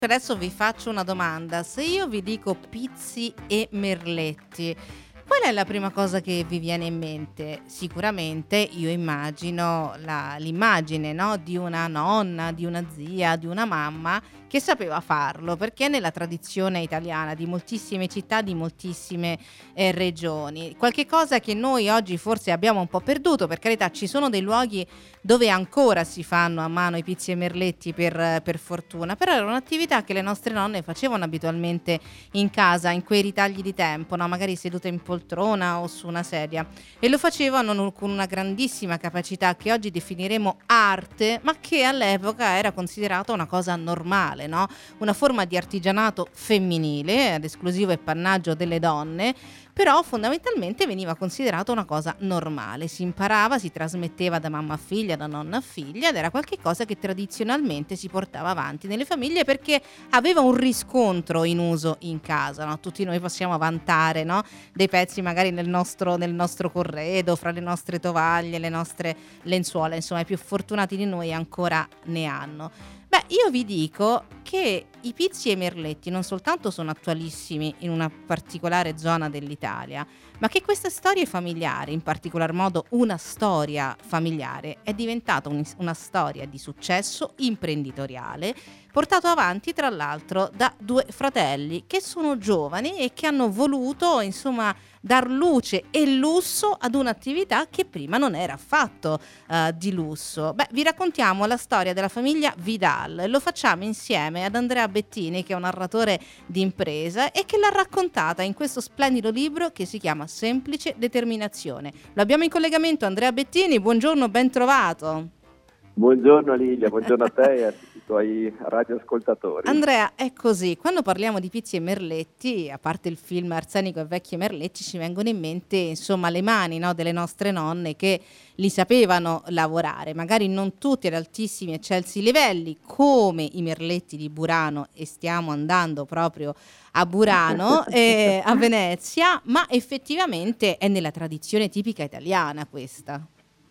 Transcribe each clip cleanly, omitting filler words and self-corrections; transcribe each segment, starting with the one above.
Adesso vi faccio una domanda: se io vi dico pizzi e merletti, qual è la prima cosa che vi viene in mente? Sicuramente io immagino l'immagine, no, di una nonna, di una zia, di una mamma che sapeva farlo, perché è nella tradizione italiana di moltissime città, di moltissime regioni. Qualche cosa che noi oggi forse abbiamo un po' perduto, per carità, ci sono dei luoghi dove ancora si fanno a mano i pizzi e merletti per fortuna, però era un'attività che le nostre nonne facevano abitualmente in casa, in quei ritagli di tempo, no? Magari sedute in poltrona o su una sedia, e lo facevano con una grandissima capacità che oggi definiremo arte, ma che all'epoca era considerata una cosa normale, no? Una forma di artigianato femminile ad esclusivo appannaggio delle donne, però fondamentalmente veniva considerata una cosa normale, si imparava, si trasmetteva da mamma a figlia, da nonna a figlia, ed era qualcosa che tradizionalmente si portava avanti nelle famiglie perché aveva un riscontro in uso in casa, no? Tutti noi possiamo vantare, no, dei pezzi magari nel nostro corredo, fra le nostre tovaglie, le nostre lenzuola, insomma i più fortunati di noi ancora ne hanno. Beh, io vi dico che i pizzi e i merletti non soltanto sono attualissimi in una particolare zona dell'Italia, ma che queste storie familiari, in particolar modo una storia familiare, è diventata una storia di successo imprenditoriale, portato avanti tra l'altro da due fratelli che sono giovani e che hanno voluto, insomma, dar luce e lusso ad un'attività che prima non era affatto di lusso. Beh, vi raccontiamo la storia della famiglia Vidal e lo facciamo insieme ad Andrea Bettini, che è un narratore di impresa e che l'ha raccontata in questo splendido libro che si chiama Semplice Determinazione. Lo abbiamo in collegamento, Andrea Bettini, buongiorno, ben trovato. Buongiorno Lilia, buongiorno a te e a tutti i tuoi radioascoltatori. Andrea, è così, quando parliamo di pizzi e merletti, a parte il film Arsenico e vecchi merletti, ci vengono in mente insomma le mani, no, delle nostre nonne che li sapevano lavorare, magari non tutti ad altissimi eccelsi livelli come i merletti di Burano, e stiamo andando proprio a Burano, a Venezia, ma effettivamente è nella tradizione tipica italiana questa.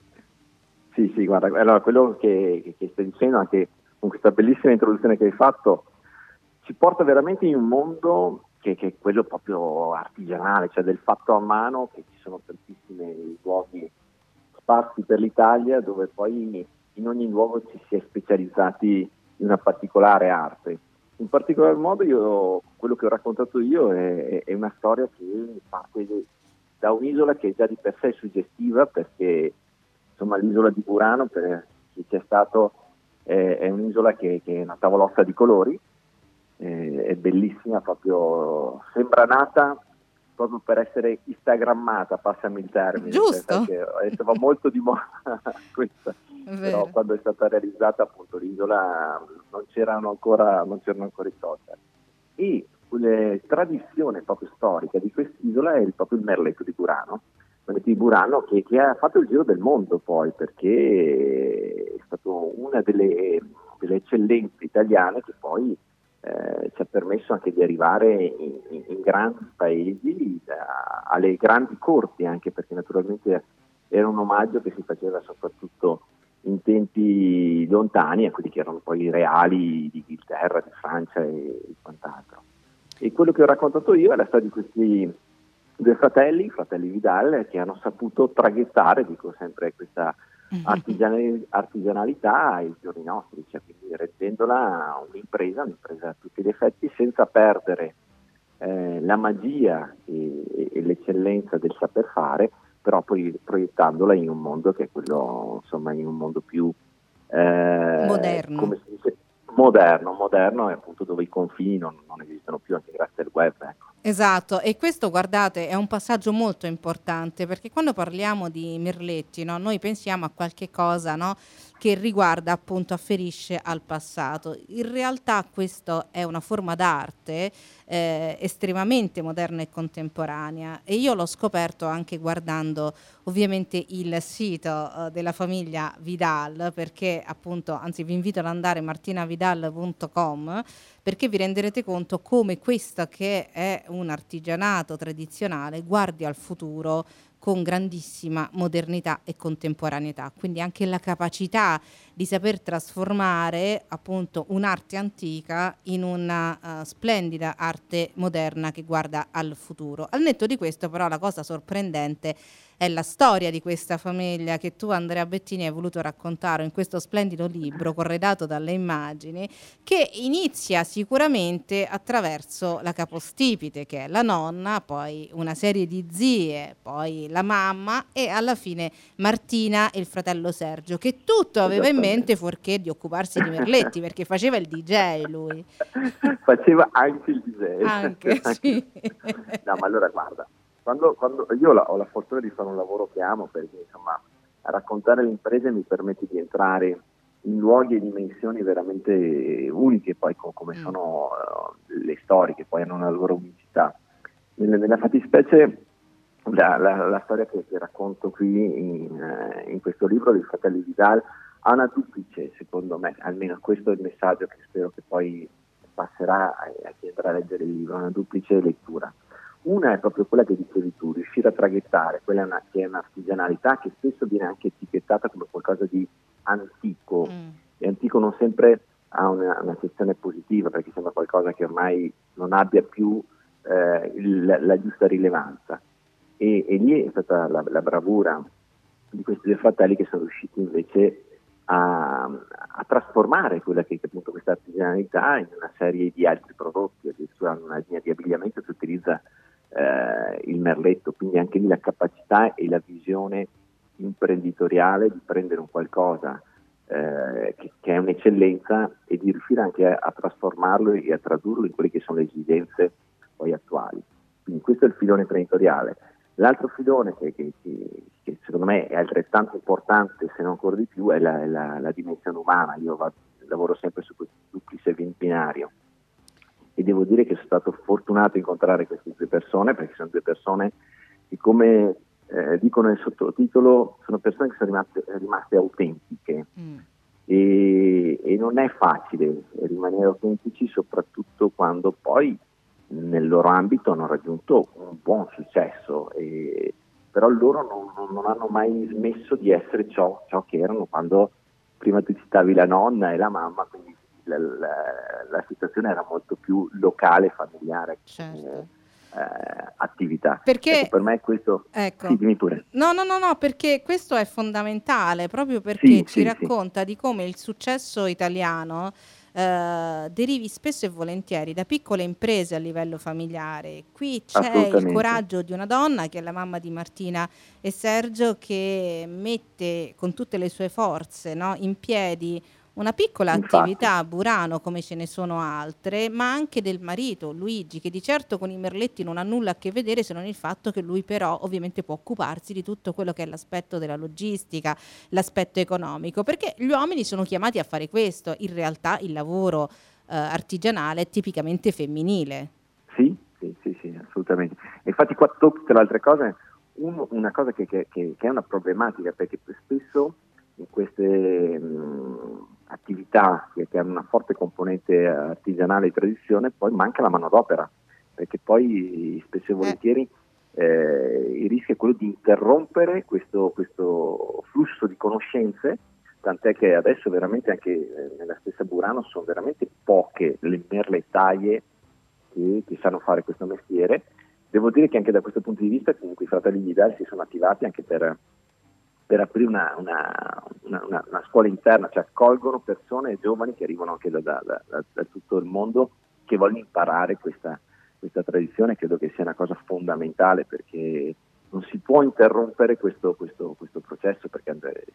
Sì, sì, guarda, allora quello che stai dicendo anche con questa bellissima introduzione che hai fatto ci porta veramente in un mondo che è quello proprio artigianale, cioè del fatto a mano, che ci sono tantissimi luoghi sparsi per l'Italia dove poi in ogni luogo ci si è specializzati in una particolare arte. In particolar modo quello che ho raccontato io è una storia che parte da un'isola che già di per sé è suggestiva, perché insomma l'isola di Burano, per chi c'è stato, è un'isola che è una tavolozza di colori, è bellissima, proprio sembra nata proprio per essere instagrammata, passami il termine, cioè, sai Giusto? che adesso va molto di moda questa, È però vero. quando è stata realizzata appunto l'isola non c'erano ancora i social. E la tradizione proprio storica di quest'isola è proprio il merletto di Burano, di Burano che ha fatto il giro del mondo poi, perché è stato una delle eccellenze italiane che poi ci ha permesso anche di arrivare in grandi paesi, alle grandi corti, anche perché naturalmente era un omaggio che si faceva soprattutto in tempi lontani a quelli che erano poi i reali di Inghilterra, di Francia e quant'altro. E quello che ho raccontato io è la storia di questi due fratelli Vidal, che hanno saputo traghettare, dico sempre, questa artigianalità ai giorni nostri, cioè quindi rendendola un'impresa a tutti gli effetti, senza perdere la magia e l'eccellenza del saper fare, però poi proiettandola in un mondo che è quello, insomma, in un mondo più Moderno. come si dice, moderno, e appunto dove i confini non esistono più, anche grazie al web, ecco. Esatto, e questo guardate è un passaggio molto importante, perché quando parliamo di merletti, no, noi pensiamo a qualche cosa, no, che riguarda appunto, afferisce al passato. In realtà questo è una forma d'arte estremamente moderna e contemporanea, e io l'ho scoperto anche guardando ovviamente il sito della famiglia Vidal, perché appunto, anzi vi invito ad andare martinavidal.com, perché vi renderete conto come questa, che è un artigianato tradizionale, guardi al futuro con grandissima modernità e contemporaneità, quindi anche la capacità di saper trasformare appunto un'arte antica in una splendida arte moderna che guarda al futuro. Al netto di questo, però, la cosa sorprendente è la storia di questa famiglia che tu, Andrea Bettini, hai voluto raccontare in questo splendido libro corredato dalle immagini, che inizia sicuramente attraverso la capostipite, che è la nonna, poi una serie di zie, poi la mamma e alla fine Martina e il fratello Sergio, che tutto aveva in mente fuorché di occuparsi di Merletti, perché faceva il DJ lui. Faceva anche il DJ. Anche, sì. No, ma allora guarda, quando io ho la fortuna di fare un lavoro che amo, perché insomma raccontare le imprese mi permette di entrare in luoghi e dimensioni veramente uniche, poi come sono le storie che poi hanno una loro unicità. Nella fattispecie la storia che racconto qui in questo libro dei fratelli Vidal ha una duplice, secondo me, almeno questo è il messaggio che spero che poi passerà a chi andrà a leggere il libro, una duplice lettura. Una è proprio quella che dicevi tu, riuscire a traghettare, quella che è un'artigianalità che spesso viene anche etichettata come qualcosa di antico, e antico non sempre ha una sezione positiva, perché sembra qualcosa che ormai non abbia più la giusta rilevanza. E lì è stata la bravura di questi due fratelli che sono riusciti invece a trasformare quella che è appunto questa artigianalità in una serie di altri prodotti, addirittura una linea di abbigliamento che utilizza il merletto, quindi anche lì la capacità e la visione imprenditoriale di prendere un qualcosa che è un'eccellenza e di riuscire anche a trasformarlo e a tradurlo in quelle che sono le esigenze poi attuali. Quindi questo è il filone imprenditoriale. L'altro filone che secondo me è altrettanto importante, se non ancora di più, è la dimensione umana. Io lavoro sempre su questo duplice binario e devo dire che sono stato fortunato a incontrare queste due persone, perché sono due persone che, come dicono nel sottotitolo, sono persone che sono rimaste autentiche. E non è facile rimanere autentici, soprattutto quando poi nel loro ambito hanno raggiunto un buon successo, però loro non hanno mai smesso di essere ciò che erano quando prima tu citavi la nonna e la mamma, quindi la situazione era molto più locale, familiare, certo. Attività. Perché per me questo sì, dimmi pure. No, perché questo è fondamentale, proprio perché ci racconta di come il successo italiano derivi spesso e volentieri da piccole imprese a livello familiare. Qui c'è il coraggio di una donna che è la mamma di Martina e Sergio, che mette con tutte le sue forze, no, in piedi una piccola attività a Burano, come ce ne sono altre, ma anche del marito Luigi, che di certo con i merletti non ha nulla a che vedere, se non il fatto che lui però ovviamente può occuparsi di tutto quello che è l'aspetto della logistica, l'aspetto economico, perché gli uomini sono chiamati a fare questo. In realtà il lavoro artigianale è tipicamente femminile. Sì, assolutamente. Infatti qua tocchi tra le altre cose una cosa che è una problematica, perché spesso in queste attività che hanno una forte componente artigianale e tradizione poi manca la manodopera, perché poi spesso e volentieri il rischio è quello di interrompere questo flusso di conoscenze, tant'è che adesso veramente anche nella stessa Burano sono veramente poche le merlettaie che sanno fare questo mestiere. Devo dire che anche da questo punto di vista comunque i fratelli Vidal si sono attivati anche per aprire una scuola interna, cioè accolgono persone giovani che arrivano anche da tutto il mondo, che vogliono imparare questa tradizione. Credo che sia una cosa fondamentale, perché non si può interrompere questo processo, perché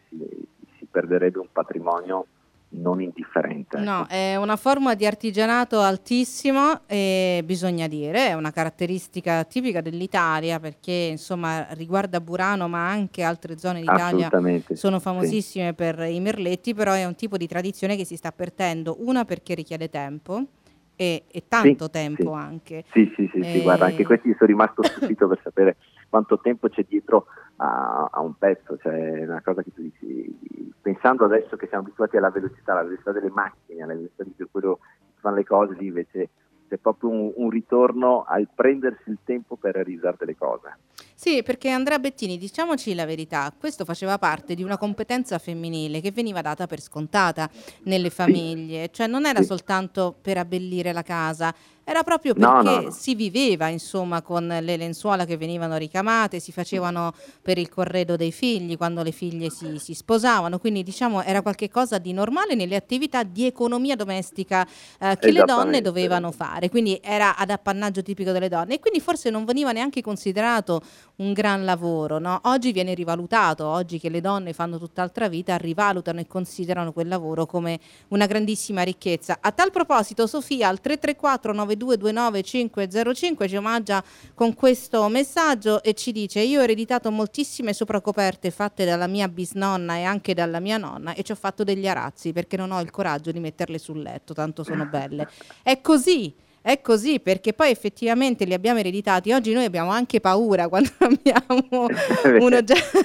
si perderebbe un patrimonio non indifferente. No, ecco. è una forma di artigianato altissimo e bisogna dire, è una caratteristica tipica dell'Italia, perché insomma riguarda Burano ma anche altre zone d'Italia sono famosissime per i merletti, però è un tipo di tradizione che si sta perdendo, una perché richiede tempo e tanto tempo anche. Sì, guarda, anche questi sono rimasto stupito per sapere quanto tempo c'è dietro a un pezzo, cioè è una cosa che tu dici, pensando adesso che siamo abituati alla velocità delle macchine, alla velocità di quello che fanno le cose, lì invece c'è proprio un ritorno al prendersi il tempo per realizzare delle cose. Sì, perché Andrea Bettini, diciamoci la verità, questo faceva parte di una competenza femminile che veniva data per scontata nelle Sì, famiglie, cioè non era sì. soltanto per abbellire la casa, era proprio No, no, perché no. si viveva, insomma, con le lenzuola che venivano ricamate, si facevano per il corredo dei figli quando le figlie si sposavano, quindi diciamo era qualche cosa di normale nelle attività di economia domestica che le donne Esattamente. dovevano fare, quindi era ad appannaggio tipico delle donne e quindi forse non veniva neanche considerato un gran lavoro, no? Oggi viene rivalutato, oggi che le donne fanno tutt'altra vita, rivalutano e considerano quel lavoro come una grandissima ricchezza. A tal proposito, Sofia al 334 9229 505 ci omaggia con questo messaggio e ci dice: io ho ereditato moltissime sopracoperte fatte dalla mia bisnonna e anche dalla mia nonna e ci ho fatto degli arazzi perché non ho il coraggio di metterle sul letto, tanto sono belle. È così. È così perché poi effettivamente li abbiamo ereditati. Oggi noi abbiamo anche paura quando abbiamo un oggetto,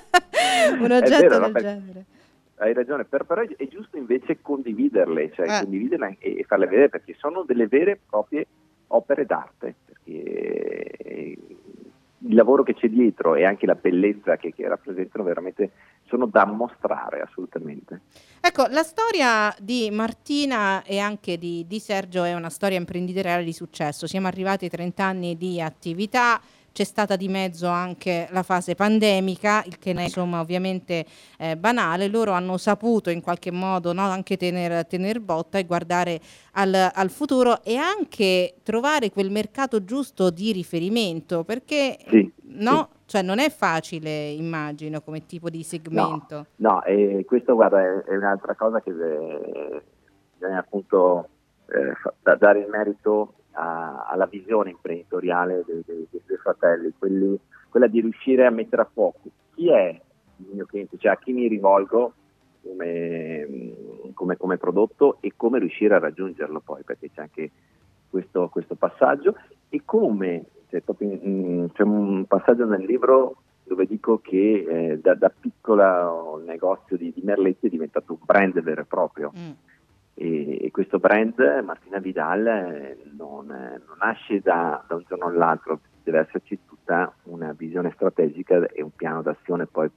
un È oggetto vero, no? del genere. Hai ragione, però è giusto invece condividerle, cioè Eh. condividerle e farle vedere perché sono delle vere e proprie opere d'arte, perché il lavoro che c'è dietro e anche la bellezza che rappresentano veramente sono da mostrare assolutamente. Ecco, la storia di Martina e anche di Sergio è una storia imprenditoriale di successo. Siamo arrivati ai 30 anni di attività, c'è stata di mezzo anche la fase pandemica, il che è insomma ovviamente banale. Loro hanno saputo in qualche modo, no, anche tener botta e guardare al futuro e anche trovare quel mercato giusto di riferimento, perché Sì, sì. no, cioè non è facile, immagino, come tipo di No, segmento. no, e questo guarda è un'altra cosa che bisogna appunto dare il merito alla visione imprenditoriale dei due fratelli, quella di riuscire a mettere a fuoco chi è il mio cliente, cioè a chi mi rivolgo come prodotto e come riuscire a raggiungerlo poi, perché c'è anche questo passaggio e come, c'è un passaggio nel libro dove dico che da piccolo negozio di merletti è diventato un brand vero e proprio. E questo brand, Martina Vidal, non nasce da un giorno all'altro, deve esserci tutta una visione strategica e un piano d'azione poi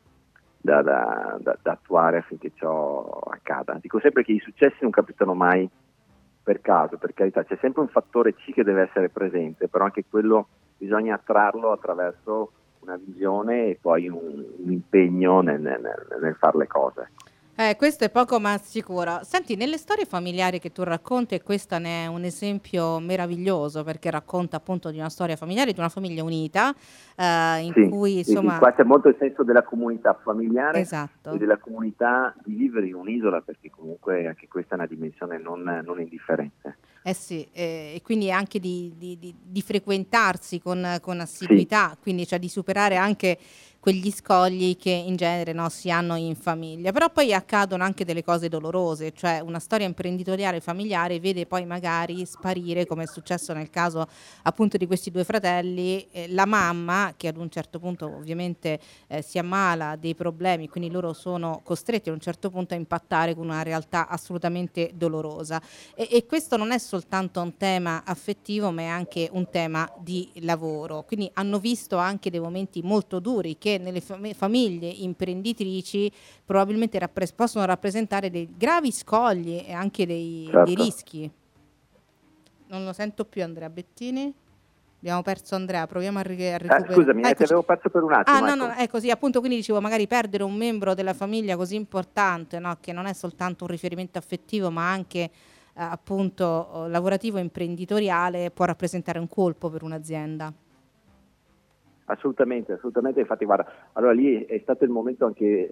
da attuare affinché ciò accada. Dico sempre che i successi non capitano mai per caso, per carità, c'è sempre un fattore C che deve essere presente, però anche quello bisogna attrarlo attraverso una visione e poi un impegno nel fare le cose. Questo è poco ma sicuro. Senti, nelle storie familiari che tu racconti, e questa ne è un esempio meraviglioso perché racconta appunto di una storia familiare, di una famiglia unita, in Sì, cui sì, insomma, qua c'è molto il senso della comunità familiare e esatto. della comunità di vivere in un'isola, perché comunque anche questa è una dimensione non indifferente. Eh sì, e quindi anche di frequentarsi con Sì, assiduità, quindi cioè di superare anche quegli scogli che in genere no, si hanno in famiglia. Però poi accadono anche delle cose dolorose, cioè una storia imprenditoriale familiare vede poi magari sparire, come è successo nel caso appunto di questi due fratelli, la mamma che ad un certo punto ovviamente si ammala dei problemi, quindi loro sono costretti a un certo punto a impattare con una realtà assolutamente dolorosa. E questo non è soltanto un tema affettivo, ma è anche un tema di lavoro. Quindi hanno visto anche dei momenti molto duri che nelle famiglie imprenditrici probabilmente possono rappresentare dei gravi scogli e anche dei certo. rischi. Non lo sento più Andrea Bettini. Abbiamo perso Andrea, proviamo a recuperare. Scusami, ti Eccoci. avevo perso per un Ah, attimo, no, no, ecco. è così, appunto, quindi dicevo, magari perdere un membro della famiglia così importante, no? Che non è soltanto un riferimento affettivo, ma anche appunto lavorativo e imprenditoriale, può rappresentare un colpo per un'azienda. Assolutamente, assolutamente, infatti guarda, allora lì è stato il momento anche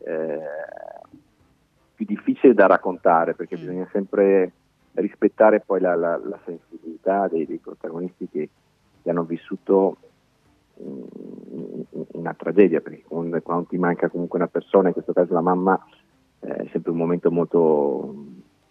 più difficile da raccontare, perché bisogna sempre rispettare poi la sensibilità dei protagonisti che hanno vissuto una tragedia, perché quando ti manca comunque una persona, in questo caso la mamma, è sempre un momento molto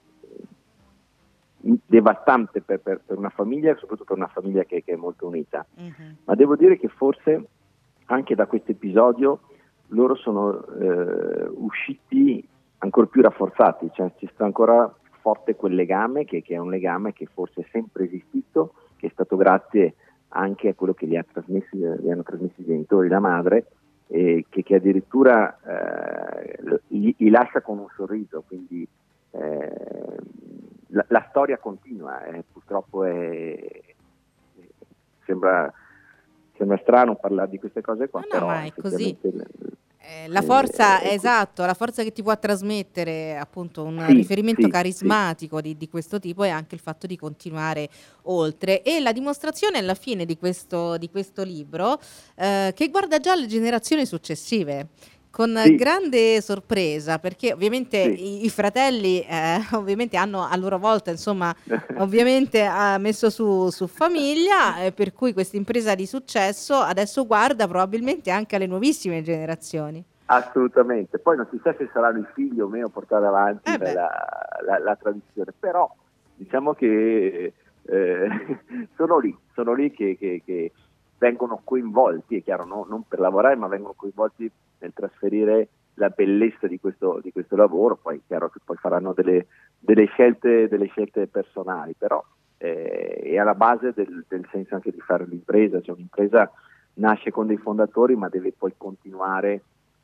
devastante per una famiglia, soprattutto per una famiglia che è molto unita. Ma devo dire che forse anche da questo episodio loro sono usciti ancora più rafforzati, cioè ci sta ancora forte quel legame che è un legame che forse è sempre esistito, che è stato grazie anche a quello che li hanno trasmessi i genitori, la madre, che addirittura li lascia con un sorriso, quindi la storia continua, purtroppo sembra strano parlare di queste cose qua, No, però ma è così. effettivamente La forza, è così. esatto, la forza che ti può trasmettere appunto un Sì, riferimento sì, carismatico di questo tipo è anche il fatto di continuare oltre. E la dimostrazione alla fine di questo libro che guarda già le generazioni successive. Con sì, grande sorpresa, perché ovviamente sì. i fratelli ovviamente hanno a loro volta, insomma, ovviamente ha messo su famiglia, per cui questa impresa di successo adesso guarda probabilmente anche alle nuovissime generazioni. Assolutamente, poi non si sa se saranno i figli o meno a portare avanti Eh beh, la tradizione, però diciamo che sono lì che vengono coinvolti, è chiaro, non per lavorare, ma vengono coinvolti nel trasferire la bellezza di questo lavoro. Poi è chiaro che poi faranno delle scelte personali, però è alla base del senso anche di fare l'impresa, cioè un'impresa nasce con dei fondatori ma deve poi continuare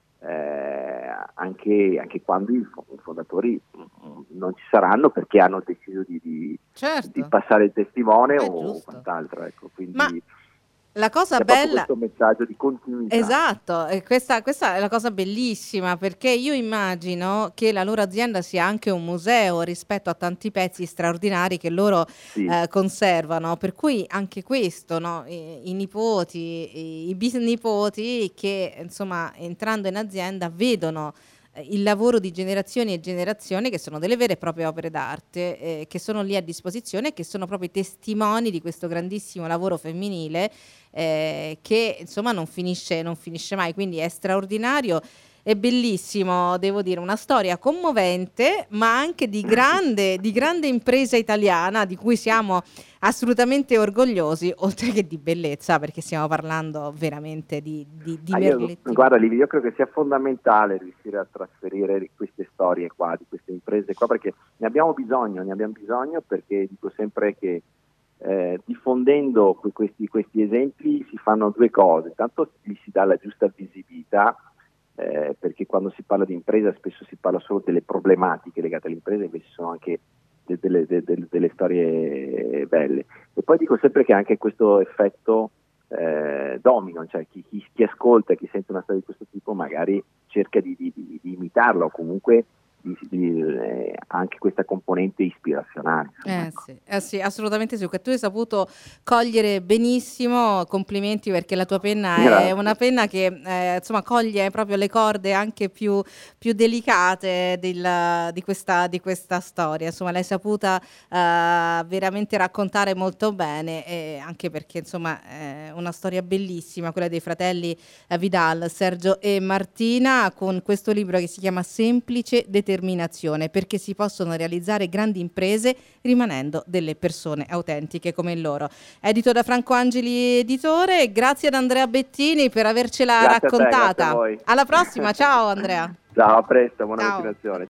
anche quando i fondatori non ci saranno, perché hanno deciso di certo, passare il testimone è o giusto. quant'altro, ecco. Ma Quindi la cosa c'è proprio bella. questo messaggio di continuità. Esatto, e questa è la cosa bellissima, perché io immagino che la loro azienda sia anche un museo rispetto a tanti pezzi straordinari che loro Sì, conservano, per cui anche questo, no? I nipoti, i bisnipoti che insomma entrando in azienda vedono il lavoro di generazioni e generazioni che sono delle vere e proprie opere d'arte, che sono lì a disposizione e che sono proprio i testimoni di questo grandissimo lavoro femminile che insomma non finisce mai, quindi è straordinario. È bellissimo, devo dire, una storia commovente, ma anche di grande impresa italiana di cui siamo assolutamente orgogliosi, oltre che di bellezza, perché stiamo parlando veramente di merletti. guarda Livi, io credo che sia fondamentale riuscire a trasferire queste storie qua, di queste imprese qua, perché ne abbiamo bisogno, perché dico sempre che diffondendo questi esempi si fanno due cose: tanto gli si dà la giusta visibilità, perché quando si parla di impresa spesso si parla solo delle problematiche legate all'impresa, invece sono anche delle storie belle. E poi dico sempre che anche questo effetto domino, cioè chi ascolta, chi sente una storia di questo tipo magari cerca di imitarla, o comunque anche questa componente ispirazionale. Insomma, ecco. Sì, assolutamente sì, che tu hai saputo cogliere benissimo, complimenti, perché la tua penna è una Grazie. penna che insomma coglie proprio le corde anche più delicate di questa storia, insomma l'hai saputa veramente raccontare molto bene, e anche perché insomma è una storia bellissima, quella dei fratelli Vidal, Sergio e Martina, con questo libro che si chiama Semplice Determinazione, perché si possono realizzare grandi imprese rimanendo delle persone autentiche come loro. Edito da Franco Angeli Editore. Grazie ad Andrea Bettini per avercela Grazie a te, grazie a raccontata. voi. Alla prossima, ciao Andrea. Ciao, a presto, buona Ciao. continuazione.